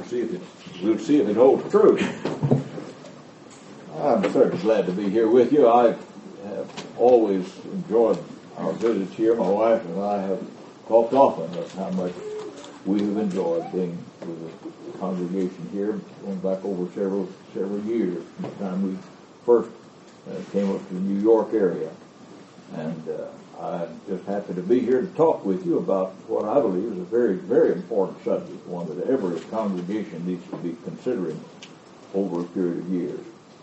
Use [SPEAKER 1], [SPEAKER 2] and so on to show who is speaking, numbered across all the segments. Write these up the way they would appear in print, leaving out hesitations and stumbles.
[SPEAKER 1] we'll see if it holds true. I'm certainly glad to be here with you. I have always enjoyed our visits here. My wife and I have talked often of how much we have enjoyed being with the congregation here, going back over several years from the time we first came up to the New York area. And I'm just happy to be here to talk with you about what I believe is a very, very important subject, one that every congregation needs to be considering over a period of years.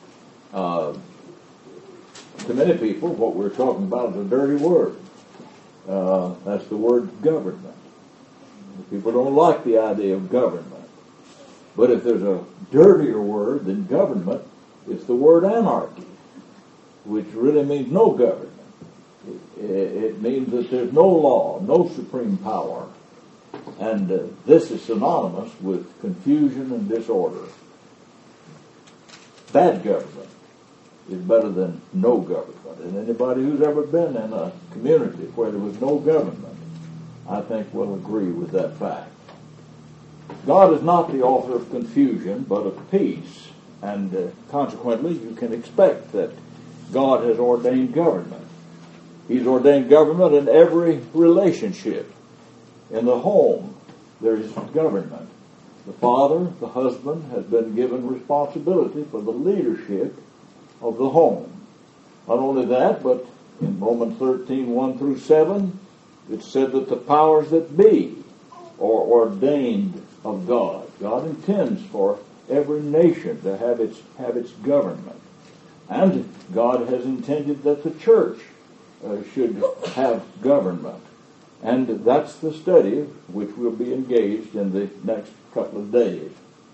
[SPEAKER 1] To many people, what we're talking about is a dirty word. That's the word government. People don't like the idea of government. But if there's a dirtier word than government, it's the word anarchy, which really means no government. It means that there's no law, no supreme power. And this is synonymous with confusion and disorder. Bad government is better than no government. And anybody who's ever been in a community where there was no government, I think will agree with that fact. God is not the author of confusion, but of peace. And consequently, you can expect that God has ordained government. He's ordained government in every relationship. In the home, there is government. The father, the husband, has been given responsibility for the leadership of the home. Not only that, but in Romans 13, 1 through 7, it said that the powers that be are ordained of God. God intends for every nation to have its government. And God has intended that the church should have government. And that's the study which we'll be engaged in the next couple of days.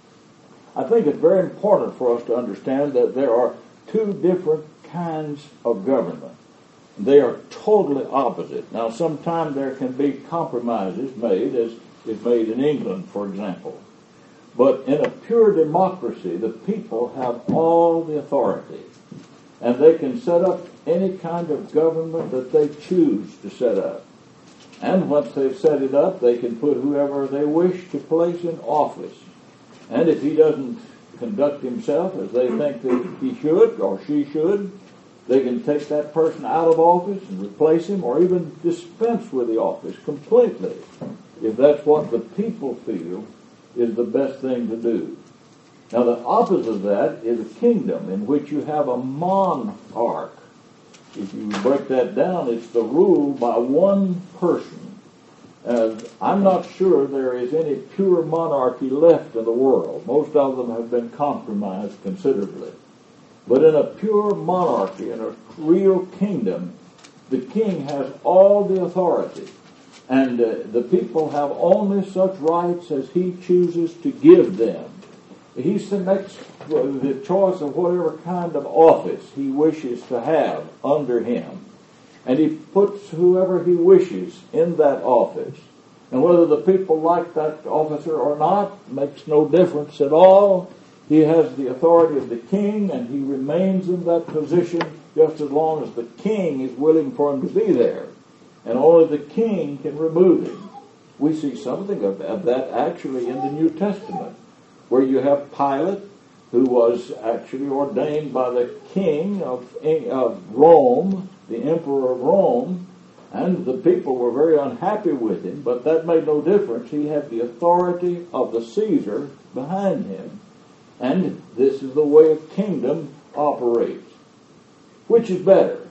[SPEAKER 1] I think it's very important for us to understand that there are two different kinds of government. They are totally opposite. Now, sometimes there can be compromises made, as is made in England, for example. But in a pure democracy, the people have all the authority. And they can set up any kind of government that they choose to set up. And once they've set it up, they can put whoever they wish to place in office. And if he doesn't conduct himself as they think that he should or she should, they can take that person out of office and replace him, or even dispense with the office completely, if that's what the people feel is the best thing to do. Now, the opposite of that is a kingdom in which you have a monarch. If you break that down, it's the rule by one person. I'm not sure there is any pure monarchy left in the world. Most of them have been compromised considerably. But in a pure monarchy, in a real kingdom, the king has all the authority. And the people have only such rights as he chooses to give them. He makes the choice of whatever kind of office he wishes to have under him. And he puts whoever he wishes in that office. And whether the people like that officer or not makes no difference at all. He has the authority of the king, and he remains in that position just as long as the king is willing for him to be there. And only the king can remove him. We see something of that actually in the New Testament, where you have Pilate, who was actually ordained by the king of Rome, the emperor of Rome, and the people were very unhappy with him, but that made no difference. He had the authority of the Caesar behind him. And this is the way a kingdom operates. Which is better?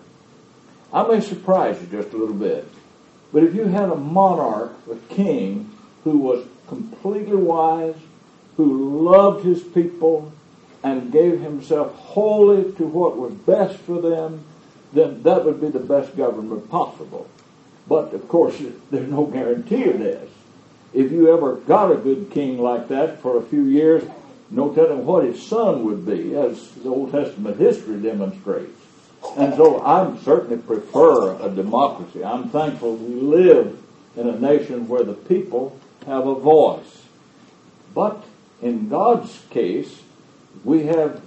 [SPEAKER 1] I may surprise you just a little bit, but if you had a monarch, a king, who was completely wise, who loved his people and gave himself wholly to what was best for them, then that would be the best government possible. But, of course, there's no guarantee of this. If you ever got a good king like that for a few years, no telling what his son would be, as the Old Testament history demonstrates. And so I certainly prefer a democracy. I'm thankful we live in a nation where the people have a voice. But in God's case, we have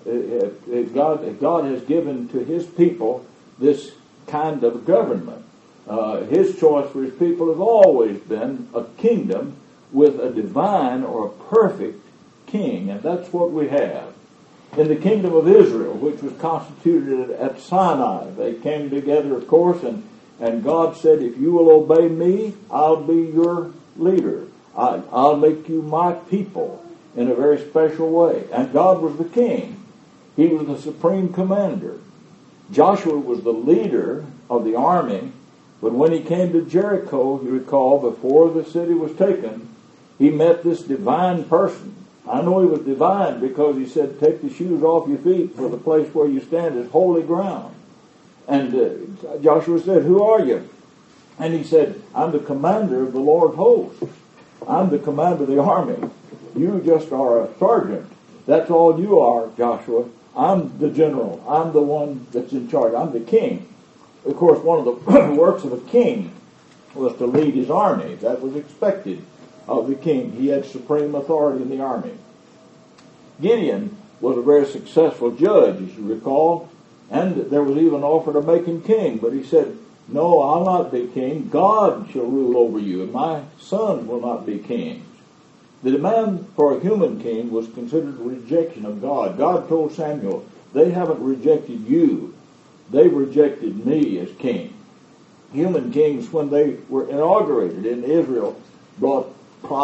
[SPEAKER 1] God has given to his people this kind of government. His choice for his people has always been a kingdom with a divine or a perfect king, and that's what we have. In the kingdom of Israel, which was constituted at Sinai, they came together, of course, and God said, if you will obey me, I'll be your leader. I'll make you my people in a very special way. And God was the king. He was the supreme commander. Joshua was the leader of the army, but when he came to Jericho, you recall, before the city was taken, he met this divine person. I know he was divine because he said, take the shoes off your feet, for the place where you stand is holy ground. And Joshua said, who are you? And he said, I'm the commander of the Lord's host. I'm the commander of the army. You just are a sergeant. That's all you are, Joshua. I'm the general. I'm the one that's in charge. I'm the king. Of course, one of the works of a king was to lead his army. That was expected of the king. He had supreme authority in the army. Gideon was a very successful judge, as you recall, and there was even an offer to make him king, but he said, no, I'll not be king. God shall rule over you, and my sons will not be kings. The demand for a human king was considered a rejection of God. God told Samuel, they haven't rejected you. They've rejected me as king. Human kings, when they were inaugurated in Israel, brought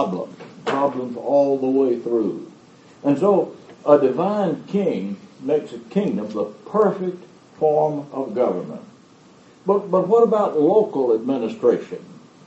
[SPEAKER 1] problems all the way through. And so a divine king makes a kingdom the perfect form of government. But what about local administration?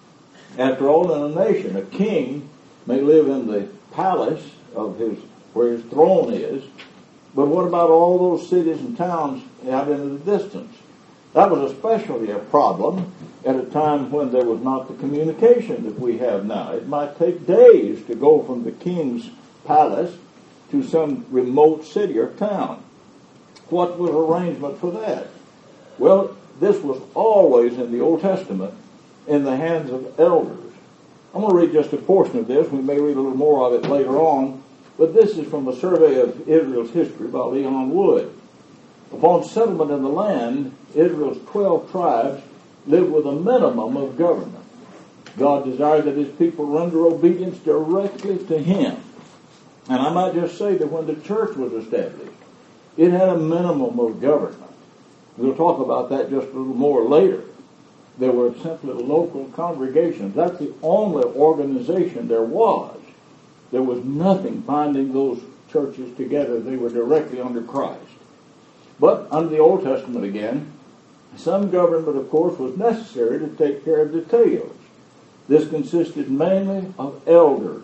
[SPEAKER 1] After all, in a nation, a king may live in the palace of where his throne is, but what about all those cities and towns out in the distance? That was especially a problem at a time when there was not the communication that we have now. It might take days to go from the king's palace to some remote city or town. What was arrangement for that? Well, this was always in the Old Testament in the hands of elders. I'm going to read just a portion of this. We may read a little more of it later on, but this is from a survey of Israel's history by Leon Wood. Upon settlement in the land, Israel's 12 tribes lived with a minimum of government. God desired that his people render obedience directly to him. And I might just say that when the church was established, it had a minimum of government. We'll talk about that just a little more later. There were simply local congregations. That's the only organization there was. There was nothing binding those churches together. They were directly under Christ. But under the Old Testament again, some government, of course, was necessary to take care of details. This consisted mainly of elders.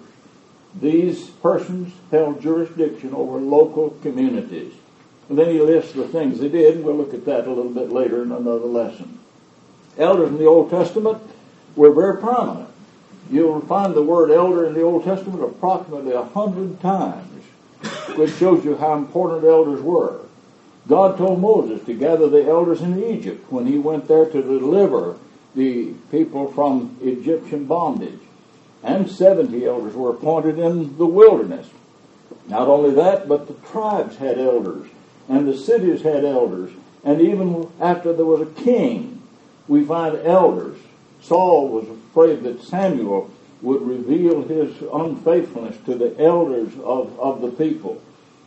[SPEAKER 1] These persons held jurisdiction over local communities. And then he lists the things they did, and we'll look at that a little bit later in another lesson. Elders in the Old Testament were very prominent. You'll find the word elder in the Old Testament approximately 100 times, which shows you how important elders were. God told Moses to gather the elders in Egypt when he went there to deliver the people from Egyptian bondage. And 70 elders were appointed in the wilderness. Not only that, but the tribes had elders, and the cities had elders. And even after there was a king, we find elders. Saul was afraid that Samuel would reveal his unfaithfulness to the elders of the people.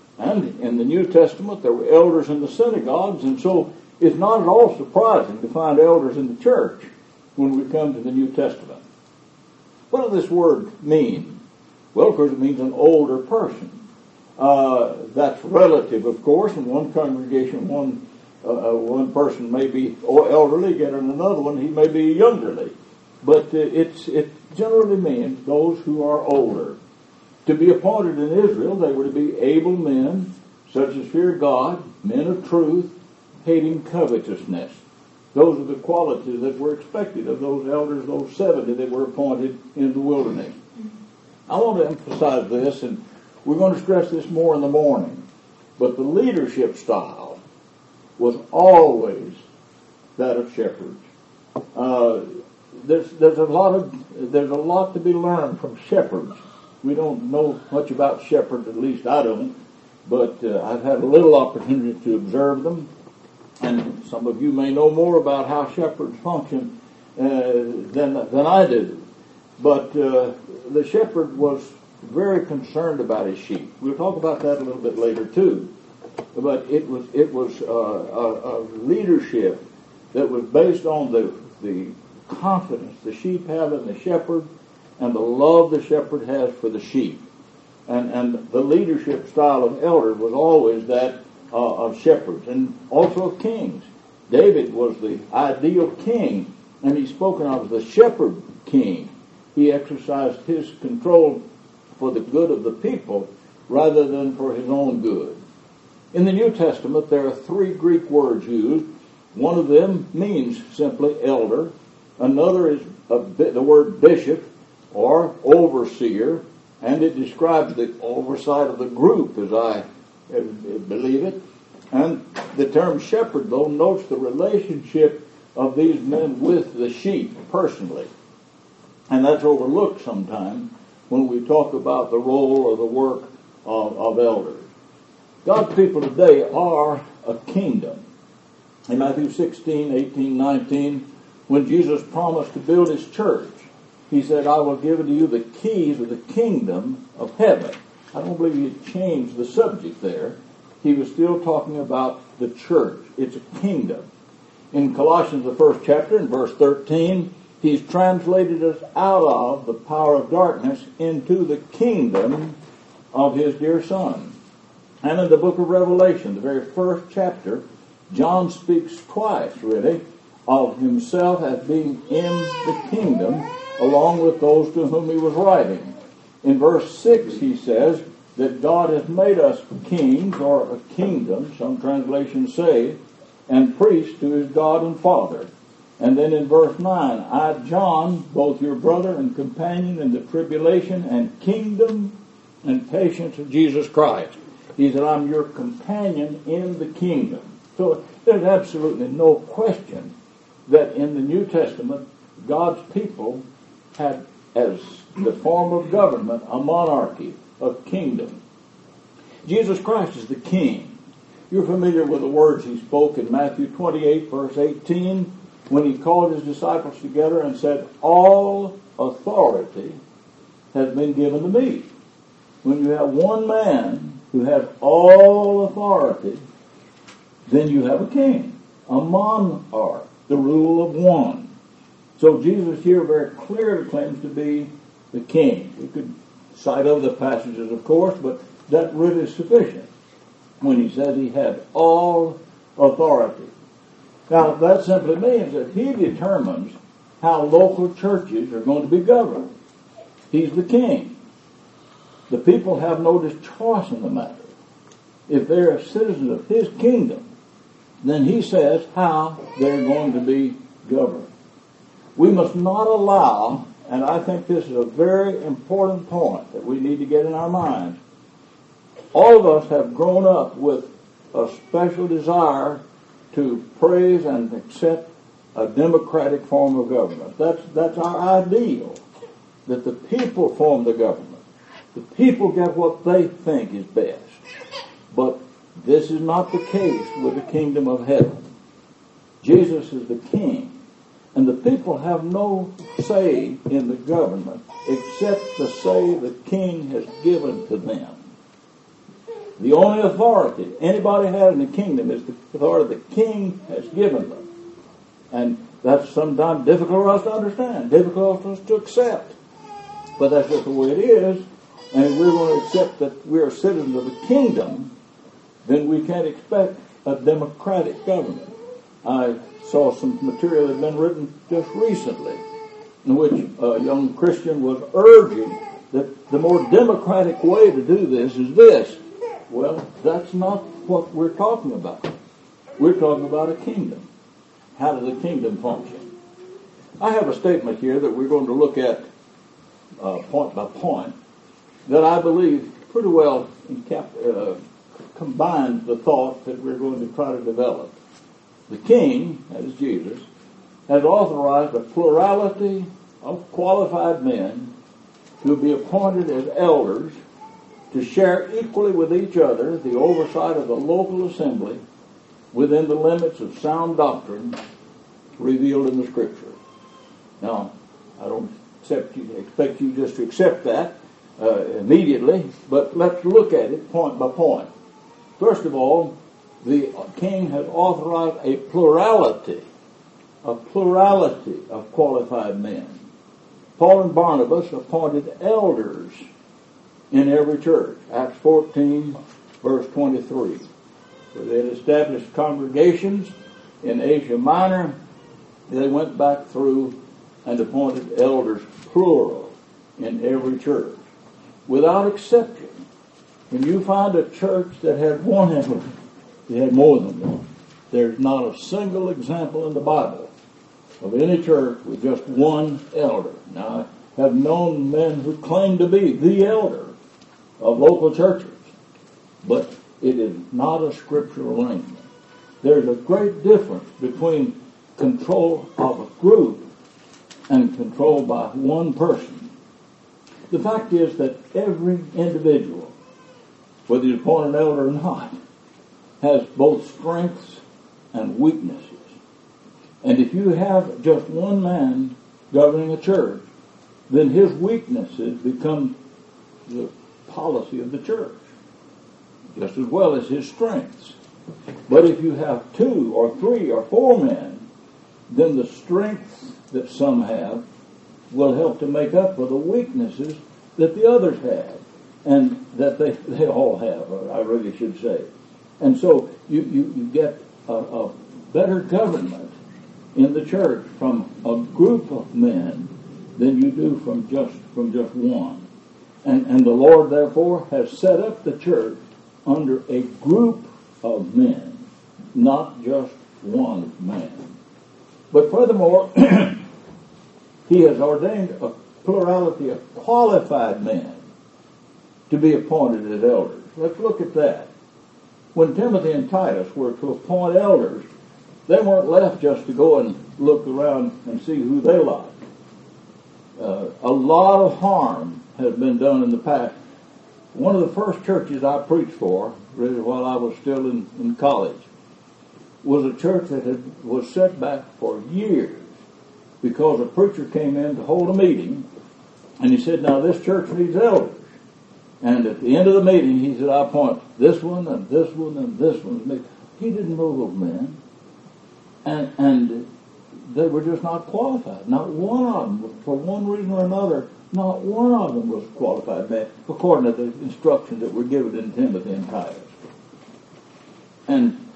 [SPEAKER 1] And in the New Testament, there were elders in the synagogues, and so it's not at all surprising to find elders in the church when we come to the New Testament. What does this word mean? Well, of course, it means an older person. That's relative, of course. In one congregation, one person may be elderly, again in another one, he may be youngerly. But it generally means those who are older. To be appointed in Israel, they were to be able men, such as fear God, men of truth, hating covetousness. Those are the qualities that were expected of those elders, those 70 that were appointed in the wilderness. I want to emphasize this, and we're going to stress this more in the morning, but the leadership style was always that of shepherds. There's a lot to be learned from shepherds. We don't know much about shepherds, at least I don't, but I've had a little opportunity to observe them, and some of you may know more about how shepherds function than I do. But the shepherd was very concerned about his sheep. We'll talk about that a little bit later too. But it was a leadership that was based on the confidence the sheep have in the shepherd and the love the shepherd has for the sheep. And the leadership style of elders was always that of shepherds and also of kings. David was the ideal king, and he's spoken of as the shepherd king. He exercised his control for the good of the people rather than for his own good. In the New Testament, there are 3 Greek words used. One of them means simply elder. Another is the word bishop or overseer, and it describes the oversight of the group, as I believe it. And the term shepherd, though, notes the relationship of these men with the sheep personally. And that's overlooked sometimes when we talk about the role or the work of elders. God's people today are a kingdom. In Matthew 16, 18, 19, when Jesus promised to build his church, he said, I will give to you the keys of the kingdom of heaven. I don't believe he changed the subject there. He was still talking about the church. It's a kingdom. In Colossians, the 1st chapter, in verse 13, he's translated us out of the power of darkness into the kingdom of his dear Son. And in the book of Revelation, the very 1st chapter, John speaks twice, really, of himself as being in the kingdom, along with those to whom he was writing. In verse 6, he says that God has made us kings, or a kingdom, some translations say, and priests to his God and Father. And then in verse 9, I, John, both your brother and companion in the tribulation and kingdom and patience of Jesus Christ. He said, I'm your companion in the kingdom. So there's absolutely no question that in the New Testament, God's people had as the form of government a monarchy, a kingdom. Jesus Christ is the king. You're familiar with the words he spoke in Matthew 28, verse 18, when he called his disciples together and said, all authority has been given to me. When you have one man who has all authority, then you have a king, a monarch, the rule of one. So Jesus here very clearly claims to be the king. We could cite other passages, of course, but that really is sufficient when he said he had all authority. Now, that simply means that he determines how local churches are going to be governed. He's the king. The people have no choice in the matter. If they're a citizen of his kingdom, then he says how they're going to be governed. We must not allow, and I think this is a very important point that we need to get in our minds. All of us have grown up with a special desire to praise and accept a democratic form of government. That's our ideal, that the people form the government. The people get what they think is best. But this is not the case with the kingdom of heaven. Jesus is the king, and the people have no say in the government except the say the king has given to them. The only authority anybody has in the kingdom is the authority the king has given them. And that's sometimes difficult for us to understand, difficult for us to accept. But that's just the way it is. And if we're going to accept that we're citizens of the kingdom, then we can't expect a democratic government. I saw some material that had been written just recently in which a young Christian was urging that the more democratic way to do this is this. Well, that's not what we're talking about. We're talking about a kingdom. How does a kingdom function? I have a statement here that we're going to look at point by point that I believe pretty well combines the thought that we're going to try to develop. The king, that is Jesus, has authorized a plurality of qualified men to be appointed as elders to share equally with each other the oversight of the local assembly within the limits of sound doctrine revealed in the Scripture. Now, I don't expect you just to accept that. immediately, but let's look at it point by point. First of all, the king has authorized a plurality of qualified men. Paul and Barnabas appointed elders in every church. Acts 14, verse 23. So they had established congregations in Asia Minor. They went back through and appointed elders, plural, in every church. Without exception, when you find a church that had one elder, it had more than one. There's not a single example in the Bible of any church with just one elder. Now, I have known men who claim to be the elder of local churches, but it is not a scriptural arrangement. There's a great difference between control of a group and control by one person. The fact is that every individual, whether you appoint an elder or not, has both strengths and weaknesses. And if you have just one man governing a church, then his weaknesses become the policy of the church, just as well as his strengths. But if you have 2 or 3 or 4 men, then the strengths that some have will help to make up for the weaknesses that the others have, and that they all have, I really should say. And so you get a better government in the church from a group of men than you do from just one. And the Lord, therefore, has set up the church under a group of men, not just one man. But furthermore, He has ordained a plurality of qualified men to be appointed as elders. Let's look at that. When Timothy and Titus were to appoint elders, they weren't left just to go and look around and see who they liked. A lot of harm has been done in the past. One of the first churches I preached for, really while I was still in college, was a church that was set back for years because a preacher came in to hold a meeting, and he said, now this church needs elders. And at the end of the meeting, he said, I appoint this one and this one and this one. He didn't know those men. And they were just not qualified. Not one of them, for one reason or another, not one of them was qualified man, according to the instructions that were given in Timothy and Titus. And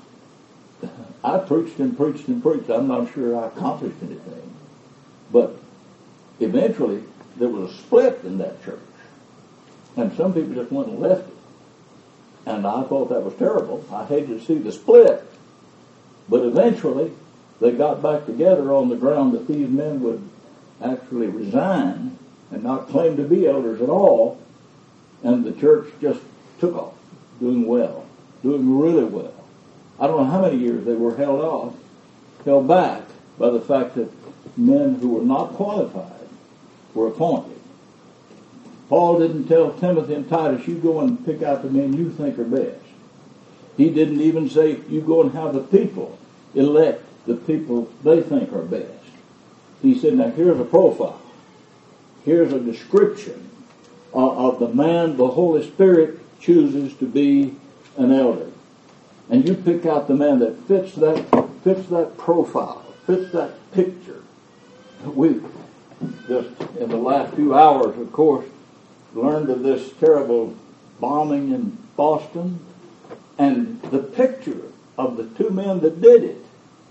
[SPEAKER 1] I preached and preached and preached. I'm not sure I accomplished anything. But eventually, there was a split in that church. And some people just went and left it. And I thought that was terrible. I hated to see the split. But eventually, they got back together on the ground that these men would actually resign and not claim to be elders at all. And the church just took off, doing well, doing really well. I don't know how many years they were held back by the fact that men who were not qualified were appointed. Paul didn't tell Timothy and Titus, you go and pick out the men you think are best. He didn't even say, you go and have the people elect the people they think are best. He said, now here's a profile. Here's a description of the man the Holy Spirit chooses to be an elder. And you pick out the man that fits that profile, fits that picture. We've just in the last few hours, of course, learned of this terrible bombing in Boston and the picture of the 2 men that did it.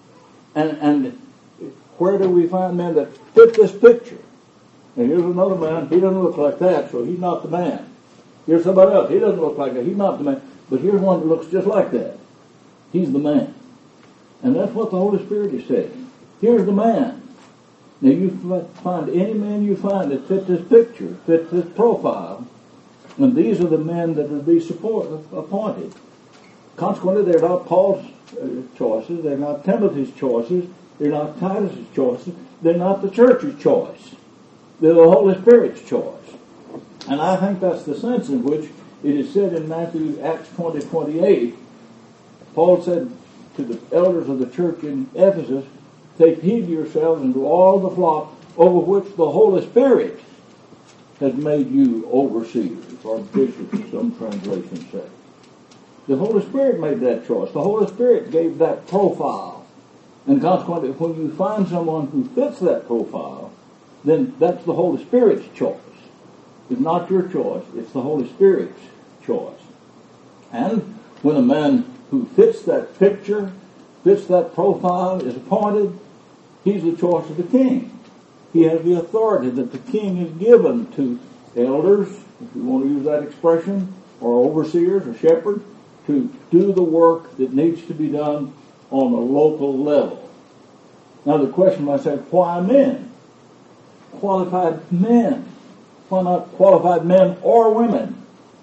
[SPEAKER 1] And where do we find men that fit this picture? And here's another man, he doesn't look like that, so he's not the man. Here's somebody else, he doesn't look like that, he's not the man. But here's one that looks just like that. He's the man. And that's what the Holy Spirit is saying. Here's the man. Now you find any man you find that fits this picture, fits this profile, and these are the men that will be appointed. Consequently, they're not Paul's choices, they're not Timothy's choices, they're not Titus's choices, they're not the church's choice. They're the Holy Spirit's choice. And I think that's the sense in which it is said in Acts 20:28. Paul said to the elders of the church in Ephesus, take heed to yourselves and to all the flock over which the Holy Spirit has made you overseers or bishops, as some translations say. The Holy Spirit made that choice. The Holy Spirit gave that profile. And consequently, when you find someone who fits that profile, then that's the Holy Spirit's choice. It's not your choice. It's the Holy Spirit's choice. And when a man who fits that picture, fits that profile, is appointed, he's the choice of the king. He has the authority that the king has given to elders, if you want to use that expression, or overseers or shepherds, to do the work that needs to be done on a local level. Now the question might say, why men? Qualified men. Why not qualified men or women?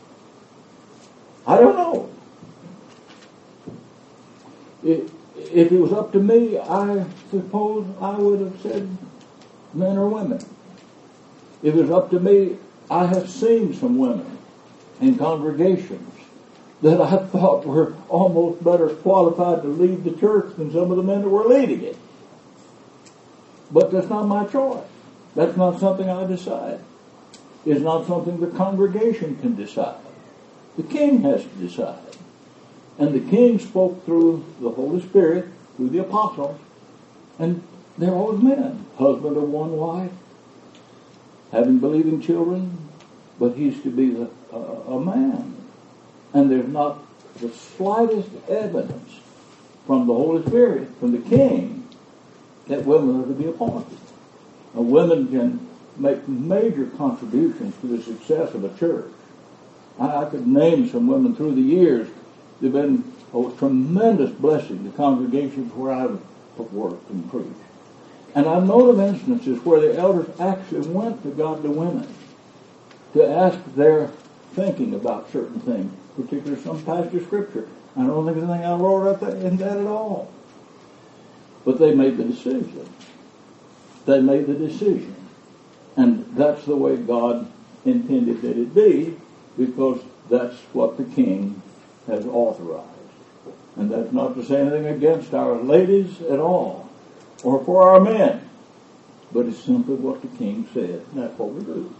[SPEAKER 1] I don't know. If it was up to me, I suppose I would have said men or women. If it was up to me, I have seen some women in congregations that I thought were almost better qualified to lead the church than some of the men that were leading it. But that's not my choice. That's not something I decide. It's not something the congregation can decide. The king has to decide. And the king spoke through the Holy Spirit, through the apostles, and they're always men. Husband of one wife, having believing children, but he's to be a man. And there's not the slightest evidence from the Holy Spirit, from the king, that women are to be appointed. Now, women can make major contributions to the success of a church. I could name some women through the years. They've been a tremendous blessing to congregations where I've worked and preached. And I've known of instances where the elders actually went to godly women to ask their thinking about certain things, particularly some passage of Scripture. I don't think there's anything I wrote in that at all. But they made the decision. They made the decision. And that's the way God intended that it be, because that's what the king has authorized. And that's not to say anything against our ladies at all, or for our men, but it's simply what the king said, and that's what we do.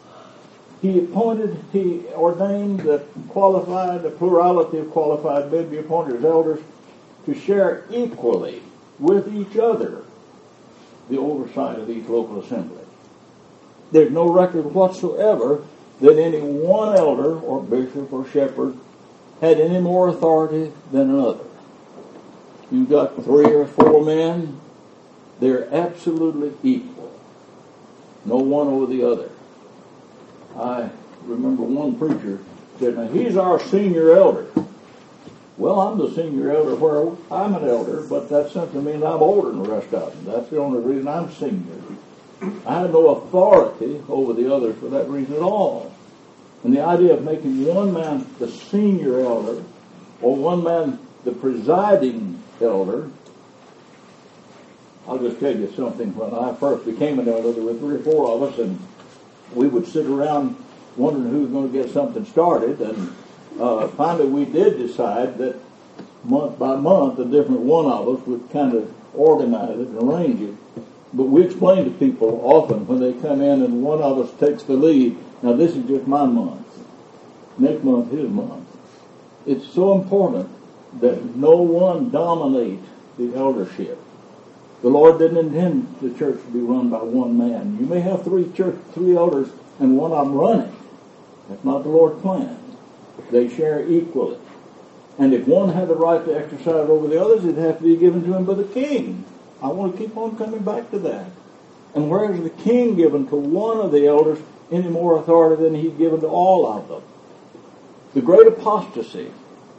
[SPEAKER 1] He ordained that the plurality of qualified men be appointed as elders to share equally with each other the oversight of each local assembly. There's no record whatsoever that any one elder or bishop or shepherd had any more authority than another. You've got 3 or 4 men, they're absolutely equal. No one over the other. I remember one preacher said, now he's our senior elder. Well, I'm the senior elder where I'm an elder, but that simply means I'm older than the rest of them. That's the only reason I'm senior. I have no authority over the others for that reason at all. And the idea of making one man the senior elder, or one man the presiding elder, I'll just tell you something. When I first became an elder, there were 3 or 4 of us, and we would sit around wondering who was going to get something started, and finally we did decide that month by month a different one of us would kind of organize it and arrange it. But we explain to people often when they come in and one of us takes the lead, now this is just my month, next month his month. It's so important that no one dominate the eldership. The Lord didn't intend the church to be run by one man. You may have 3 elders and one of them running. That's not the Lord's plan. They share equally. And if one had the right to exercise over the others, it'd have to be given to him by the king. I want to keep on coming back to that. And where is the king given to one of the elders any more authority than he's given to all of them? The great apostasy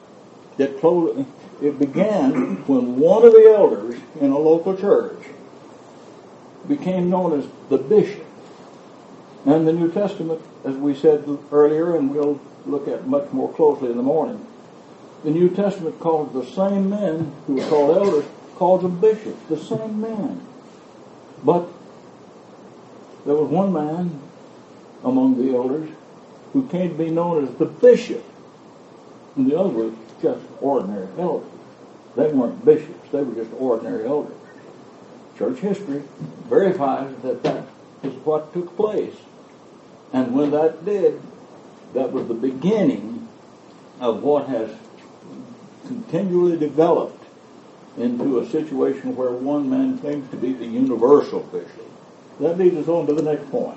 [SPEAKER 1] it began when one of the elders in a local church became known as the bishop. And the New Testament, as we said earlier, and we'll look at much more closely in the morning, the New Testament calls the same men who are called elders, calls them bishops, the same men. But there was one man among the elders who came to be known as the bishop, and the other was just ordinary elders. They weren't bishops, they were just ordinary elders. Church history verifies that that is what took place. And when that did, that was the beginning of what has continually developed into a situation where one man claims to be the universal bishop. That leads us on to the next point.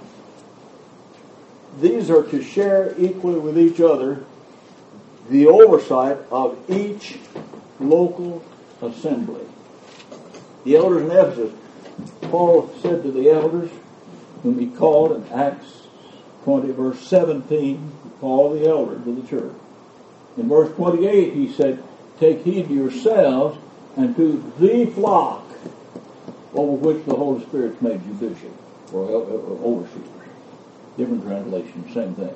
[SPEAKER 1] These are to share equally with each other the oversight of each local assembly. The elders in Ephesus, Paul said to the elders, whom he called in Acts 20, verse 17, Paul the elder to the church. In verse 28, he said, take heed to yourselves and to the flock over which the Holy Spirit's made you bishop, or overseers. Different translations, same thing.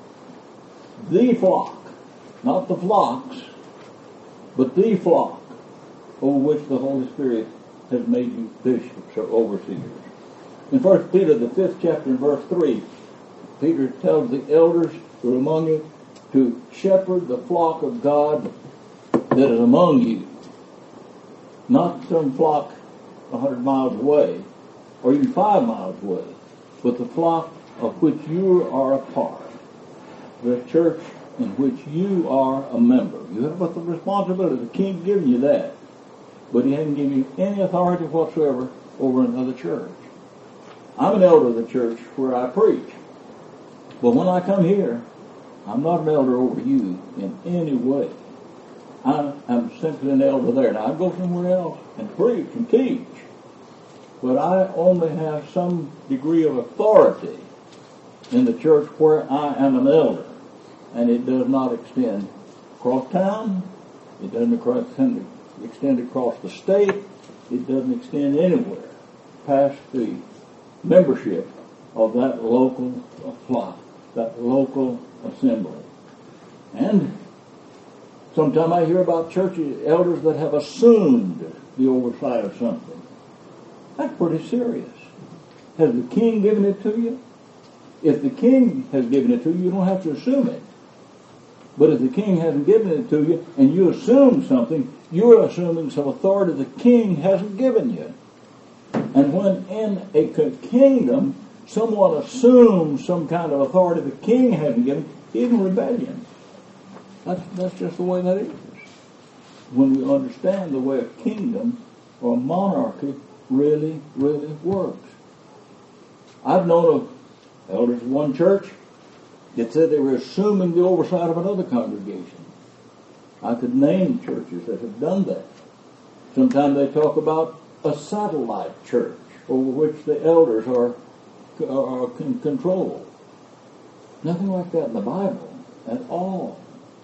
[SPEAKER 1] The flock, not the flocks, but the flock over which the Holy Spirit has made you bishops or overseers. In 1 Peter, the 5th chapter, in verse 3, Peter tells the elders who are among you to shepherd the flock of God that is among you. Not some flock 100 miles away, or even 5 miles away, but the flock of which you are a part, the church in which you are a member. You have the responsibility. The King given you that, but he hasn't given you any authority whatsoever over another church. I'm an elder of the church where I preach, but when I come here, I'm not an elder over you in any way. I'm simply an elder there. Now, I go somewhere else and preach and teach, but I only have some degree of authority in the church where I am an elder, and it does not extend across town. It doesn't extend across the state. It doesn't extend anywhere past the membership of that local flock, that local assembly. And sometimes I hear about churches, elders that have assumed the oversight of something. That's pretty serious. Has the King given it to you? If the King has given it to you, you don't have to assume it. But if the King hasn't given it to you and you assume something, you're assuming some authority the King hasn't given you. And when in a kingdom someone assumes some kind of authority the King hasn't given, he's in rebellion. That's just the way that is. When we understand the way a kingdom or a monarchy really, really works. I've known of elders of one church that said they were assuming the oversight of another congregation. I could name churches that have done that. Sometimes they talk about a satellite church over which the elders are in control. Nothing like that in the Bible at all.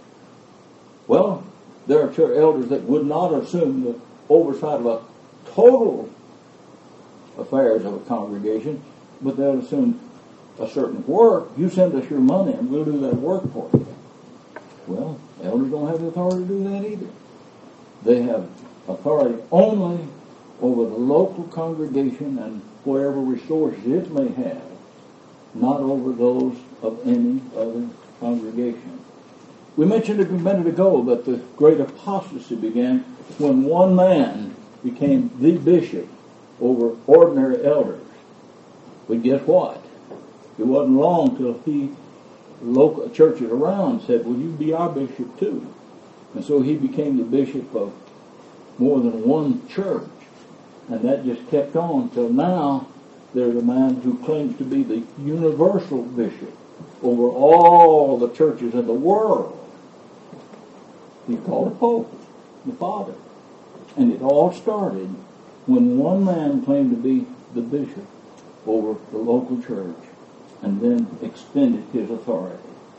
[SPEAKER 1] Well, there are elders that would not assume the oversight of a total affairs of a congregation, but they'll assume a certain work. You send us your money and we'll do that work for you. Well, elders don't have the authority to do that either. They have authority only over the local congregation and whatever resources it may have, not over those of any other congregation. We mentioned a minute ago that the great apostasy began when one man became the bishop over ordinary elders. But guess what? It wasn't long till local churches around said, "Will you be our bishop too?" And so he became the bishop of more than one church. And that just kept on till now there's a man who claims to be the universal bishop over all the churches in the world. He's called a pope, the father. And it all started when one man claimed to be the bishop over the local church and then extended his authority.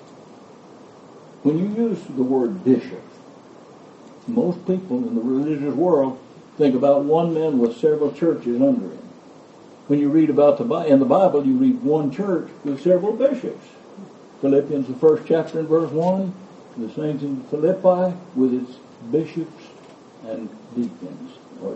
[SPEAKER 1] When you use the word bishop, most people in the religious world think about one man with several churches under him. When you read about in the Bible, you read one church with several bishops. Philippians, the 1st chapter and verse 1, the saints in Philippi with its bishops and deacons, or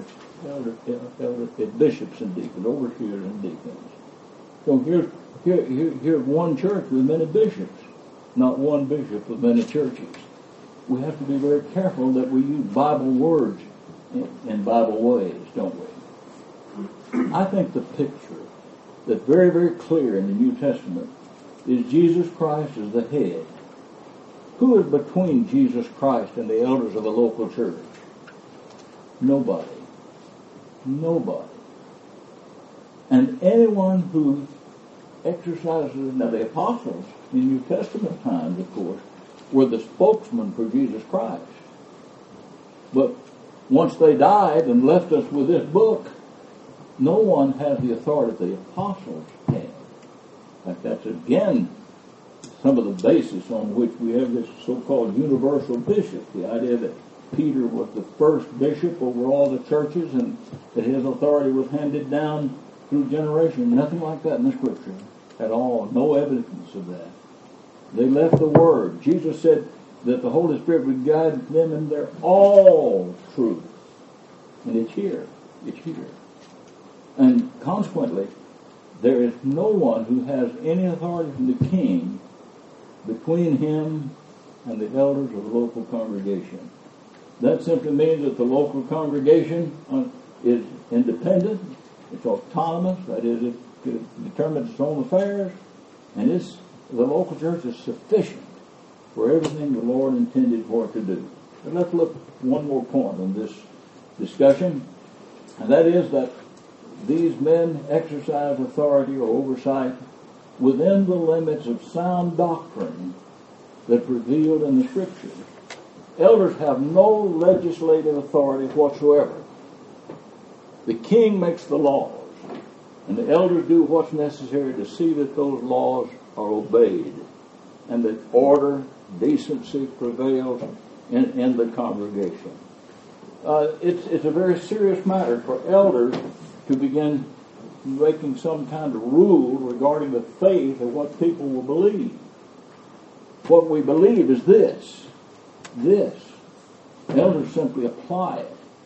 [SPEAKER 1] bishops and deacons, overseers and deacons. So here's one church with many bishops, not one bishop with many churches. We have to be very careful that we use Bible words in Bible ways, don't we? I think the picture that's very, very clear in the New Testament is Jesus Christ as the head. Who is between Jesus Christ and the elders of the local church? Nobody. Nobody. And anyone who exercises, now the apostles in New Testament times, of course, were the spokesman for Jesus Christ. But once they died and left us with this book, no one has the authority the apostles had. In fact, that's again some of the basis on which we have this so-called universal bishop, the idea that Peter was the first bishop over all the churches and that his authority was handed down through generations. Nothing like that in the Scripture at all. No evidence of that. They left the Word. Jesus said that the Holy Spirit would guide them in their all truth. And it's here. It's here. And consequently, there is no one who has any authority from the king between him and the elders of the local congregation. That simply means that the local congregation is independent, it's autonomous, that is, it determines its own affairs, and the local church is sufficient for everything the Lord intended for it to do. And let's look one more point on this discussion, and that is that these men exercise authority or oversight within the limits of sound doctrine that's revealed in the Scriptures. Elders have no legislative authority whatsoever. The king makes the laws, and the elders do what's necessary to see that those laws are obeyed, and that order, decency prevails in the congregation. It's a very serious matter for elders to begin making some kind of rule regarding the faith of what people will believe. What we believe is this. Elders simply apply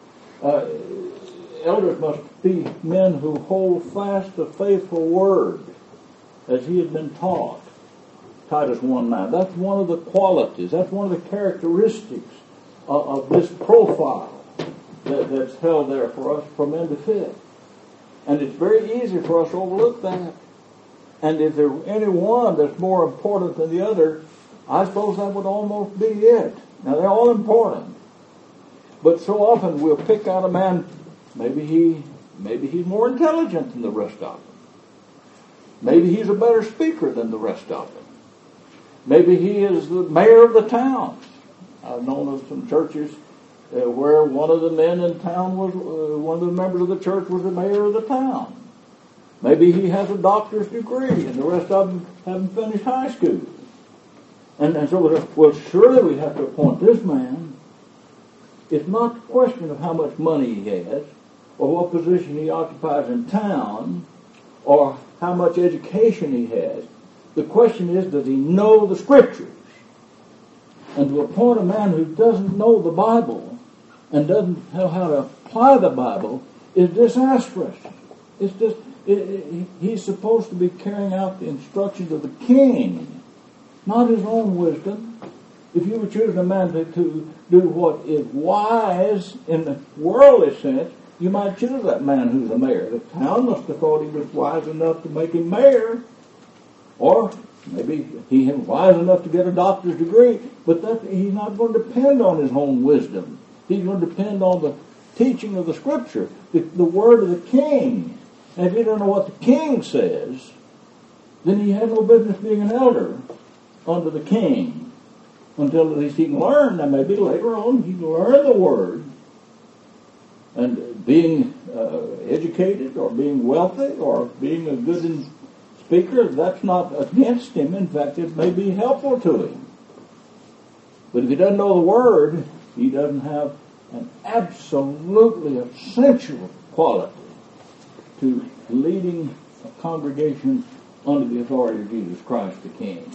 [SPEAKER 1] it. Elders must be men who hold fast the faithful word as he has been taught. Titus 1:9. That's one of the qualities, that's one of the characteristics of this profile that's held there for us for men to fit. And it's very easy for us to overlook that. And if there's any one that's more important than the other, I suppose that would almost be it. Now, they're all important. But so often we'll pick out a man, maybe he's more intelligent than the rest of them. Maybe he's a better speaker than the rest of them. Maybe he is the mayor of the town. I've known of some churches where one of the men in town was, one of the members of the church was the mayor of the town. Maybe he has a doctor's degree and the rest of them haven't finished high school. And so, well, surely we have to appoint this man. It's not a question of how much money he has or what position he occupies in town or how much education he has. The question is, does he know the Scriptures? And to appoint a man who doesn't know the Bible and doesn't know how to apply the Bible is disastrous. It's just, he's supposed to be carrying out the instructions of the king, not his own wisdom. If you were choosing a man to do what is wise in the worldly sense, you might choose that man who's the mayor. The town must have thought he was wise enough to make him mayor. Or maybe he was wise enough to get a doctor's degree, but he's not going to depend on his own wisdom. He's going to depend on the teaching of the Scripture, the word of the king. And if you don't know what the king says, then he has no business being an elder under the king until at least he can learn. And maybe later on he can learn the word. And being educated or being wealthy or being a good speaker, that's not against him. In fact, it may be helpful to him. But if he doesn't know the word, he doesn't have an absolutely essential quality to leading a congregation under the authority of Jesus Christ the King.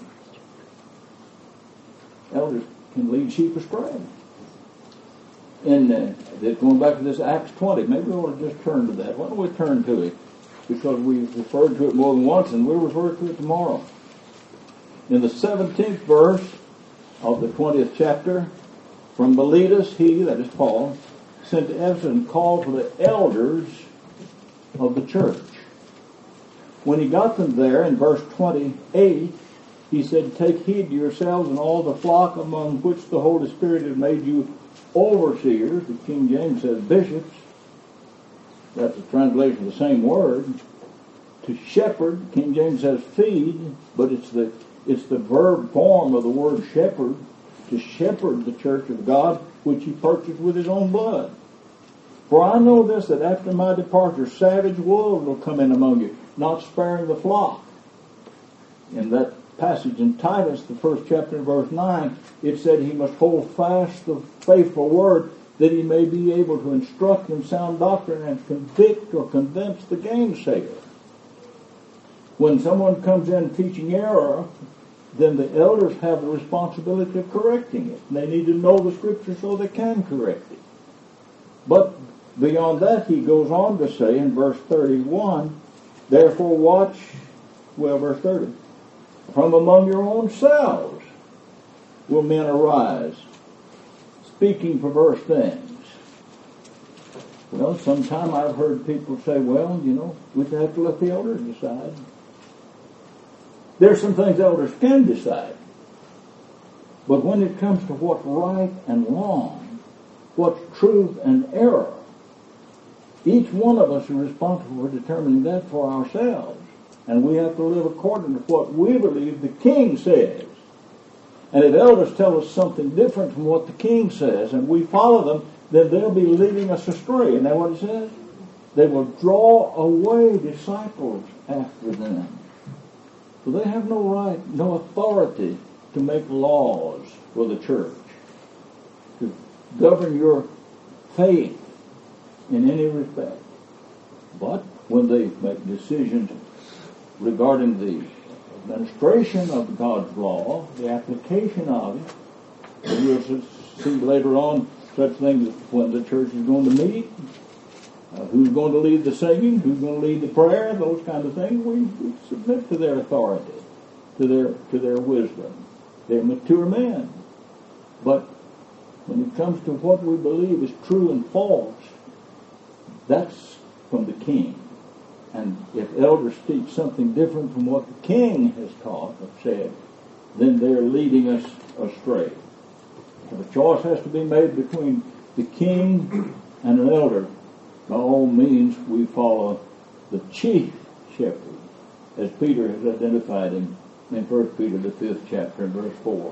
[SPEAKER 1] Elders can lead sheep astray. And going back to this Acts 20, maybe we want to just turn to that. Why don't we turn to it? Because we've referred to it more than once, and we'll refer to it tomorrow. In the 17th verse of the 20th chapter, from Miletus, he, that is Paul, sent to Ephesus and called for the elders of the church. When he got them there, in verse 28,
[SPEAKER 2] He said, take heed to yourselves and all the flock among which the Holy Spirit has made you overseers. The King James says bishops. That's a translation of the same word. To shepherd, King James says feed, but it's the verb form of the word shepherd. To shepherd the church of God, which he purchased with his own blood. For I know this, that after my departure, savage wolves will come in among you, not sparing the flock. In that passage in Titus, the first chapter, verse 9, it said he must hold fast the faithful word, that he may be able to instruct in sound doctrine and convict or convince the gainsayer. When someone comes in teaching error, then the elders have the responsibility of correcting it. And they need to know the Scripture so they can correct it. But beyond that, he goes on to say in verse 31, therefore watch, verse 30, from among your own selves will men arise, speaking perverse things. Well, sometime I've heard people say, we have to let the elders decide. There's some things elders can decide. But when it comes to what's right and wrong, what's truth and error, each one of us is responsible for determining that for ourselves. And we have to live according to what we believe the King says. And if elders tell us something different from what the King says, and we follow them, then they'll be leading us astray. Isn't that what he says? They will draw away disciples after them. So they have no right, no authority to make laws for the church, to govern your faith in any respect. But when they make decisions regarding the administration of God's law, the application of it, and we'll see later on such things as when the church is going to meet, who's going to lead the singing, who's going to lead the prayer, those kind of things. We submit to their authority, to their wisdom. They're mature men. But when it comes to what we believe is true and false, that's from the King. And if elders teach something different from what the King has taught or said, then they're leading us astray. If a choice has to be made between the King and an elder, by all means we follow the chief shepherd, as Peter has identified him in 1 Peter the 5th chapter and verse 4.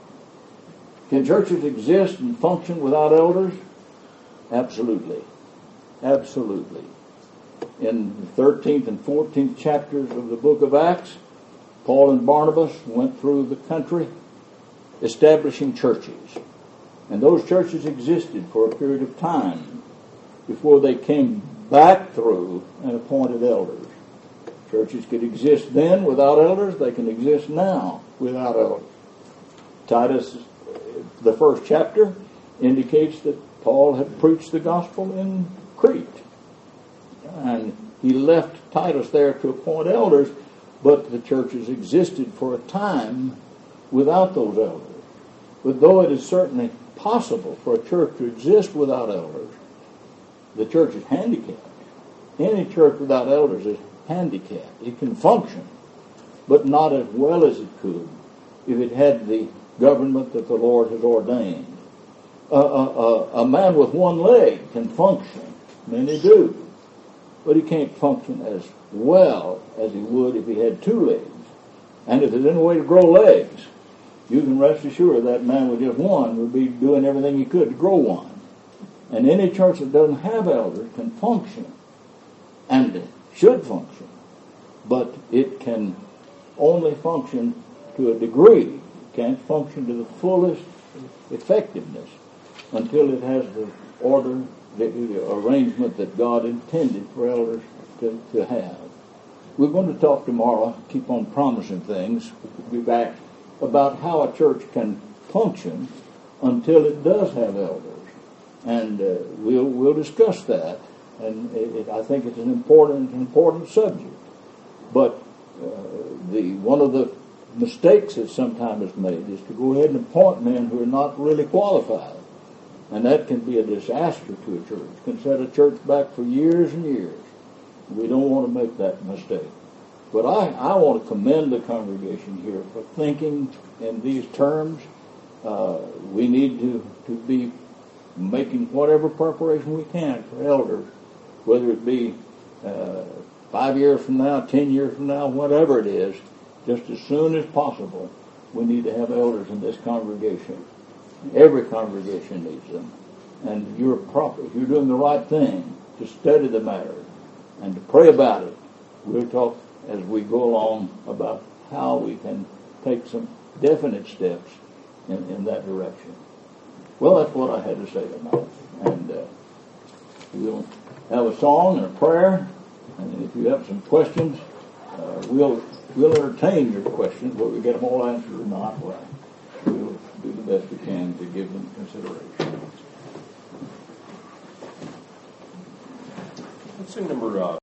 [SPEAKER 2] Can churches exist and function without elders? Absolutely. Absolutely. In the 13th and 14th chapters of the book of Acts, Paul and Barnabas went through the country establishing churches. And those churches existed for a period of time before they came back through and appointed elders. Churches could exist then without elders. They can exist now without elders. Titus, the first chapter, indicates that Paul had preached the gospel in Crete. And he left Titus there to appoint elders, but the churches existed for a time without those elders. But though it is certainly possible for a church to exist without elders, the church is handicapped. Any church without elders is handicapped. It can function, but not as well as it could if it had the government that the Lord has ordained. A man with one leg can function. Many do. But he can't function as well as he would if he had two legs. And if there's any way to grow legs, you can rest assured that man with just one would be doing everything he could to grow one. And any church that doesn't have elders can function, and it should function, but it can only function to a degree. It can't function to the fullest effectiveness until it has the order, the arrangement that God intended for elders to have. We're going to talk tomorrow, keep on promising things, we'll be back, about how a church can function until it does have elders. And we'll discuss that. And I think it's an important subject. But one of the mistakes that sometimes is made is to go ahead and appoint men who are not really qualified. And that can be a disaster to a church. It can set a church back for years and years. We don't want to make that mistake. But I want to commend the congregation here for thinking in these terms. We need to be making whatever preparation we can for elders, whether it be 5 years from now, 10 years from now, whatever it is, just as soon as possible, we need to have elders in this congregation. Every congregation needs them. And you're doing the right thing to study the matter and to pray about it. We'll talk as we go along about how we can take some definite steps in that direction. Well, that's what I had to say tonight. And we'll have a song and a prayer. And if you have some questions, we'll entertain your questions, whether we get them all answered or not. Well, we'll do the best we can to give them consideration.
[SPEAKER 3] Let's sing number